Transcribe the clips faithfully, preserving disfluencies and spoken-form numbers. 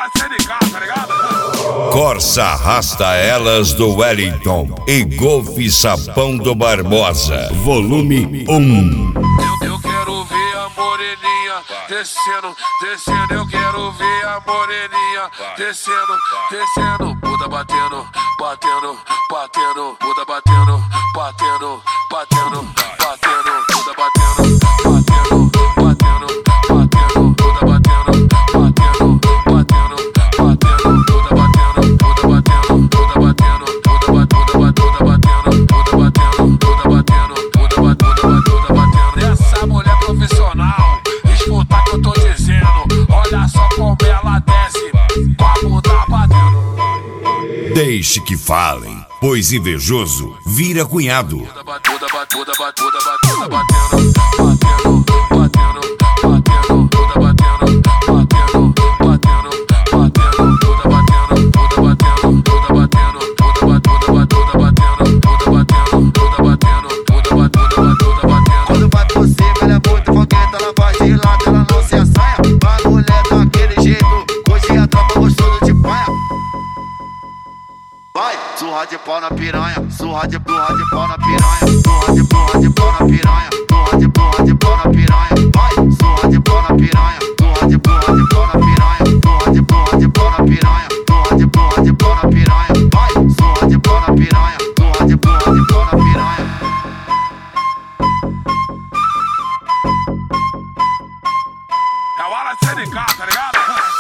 hora de ser de casa, tá ligado? Corsa Arrasta Elas do Wellington e Golfe Sapão do Barbosa, volume um. Eu, eu quero ver a moreninha descendo, descendo. Eu quero ver a moreninha descendo, descendo. Puta batendo, batendo, batendo. Puta batendo, batendo, batendo, batendo. Puta batendo, batendo, batendo, batendo. Puta batendo, batendo, batendo, batendo. Puta batendo, puta batendo, puta batendo, puta batendo, puta batendo, puta batendo, puta batendo, puta batendo, puta batendo. Essa mulher profissional, escuta o que eu tô dizendo. Olha só como ela desce, com a bunda batendo. Deixe que falem, pois invejoso vira cunhado. Puta batuda, batuda, batuda, batuda, batendo, batendo, batendo, batendo, puta batendo, batendo, batendo, batendo, puta batendo, puta batendo, puta batendo, puta batuda, batuda, batendo, puta batendo, puta batendo, puta batuda, batuda, batendo. Quando vai por cima, ela é muito fogueta, ela vai de lado, ela não se assanha. A mulher daquele jeito, hoje a tropa gostou de paia. Vai, surra de pau na piranha, surra de burra de pau na piranha, surra de burra de pau na piranha, surra de burra de pau na piranha. Vai, surra de pau na piranha, surra de burra de pau na piranha, surra de burra de pau na piranha, surra de burra de pau na piranha. Vai, surra de pau na piranha, surra de burra de pau na piranha. É hora de ser de casa, tá ligado?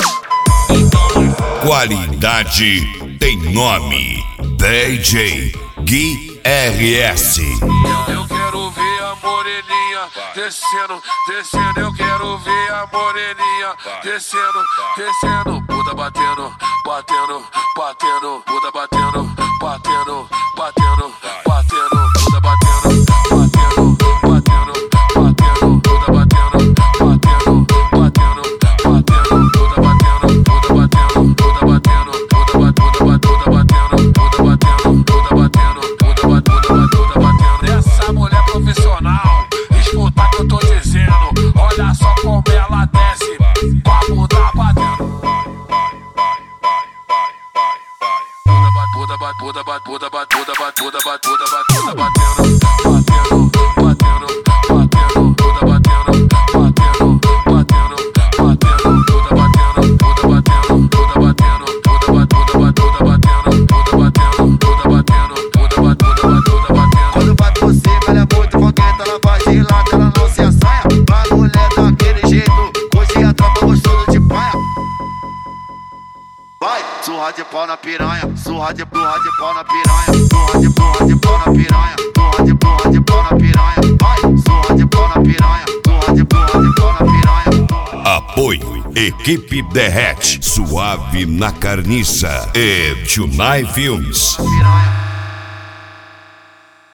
Qualidade tem nome. D J Gui R S. Eu, eu quero ver a moreninha descendo, descendo. Eu quero ver a moreninha descendo, descendo. Puta batendo, batendo, batendo. Puta batendo, batendo, batendo, batendo. Puta batendo, batendo, batendo, batendo. Puta batendo, batendo, batendo, batendo. Puta batendo, puta batendo, puta batendo, puta batendo, puta batendo, puta batendo, puta batendo, puta batendo, puta batendo. Essa mulher profissional, escuta o que eu tô dizendo. Olha só como ela desce, com a bunda batendo. Puta batuda, batuda, batuda, batuda, batuda, batuda, batendo, batendo, batendo, batendo, puta batendo, batendo, batendo, batendo, puta batendo, puta batendo, puta batendo, puta batuda, batuda, batendo, puta batendo, puta batendo, puta batuda, batuda, batendo. Quando vai por cima, ela é muito fogueta, ela vai de lado, ela não se assanha. A mulher daquele jeito, hoje a tropa gostou de paia. Vai, surra de pau na piranha, surra de burra de pau na piranha, surra de burra de pau na piranha, surra de burra de pau na piranha. Vai, surra de pau na piranha, surra de burra de pau na piranha. Apoio Equipe Derrete, Suave na Carniça e Tunai Filmes. Piranha.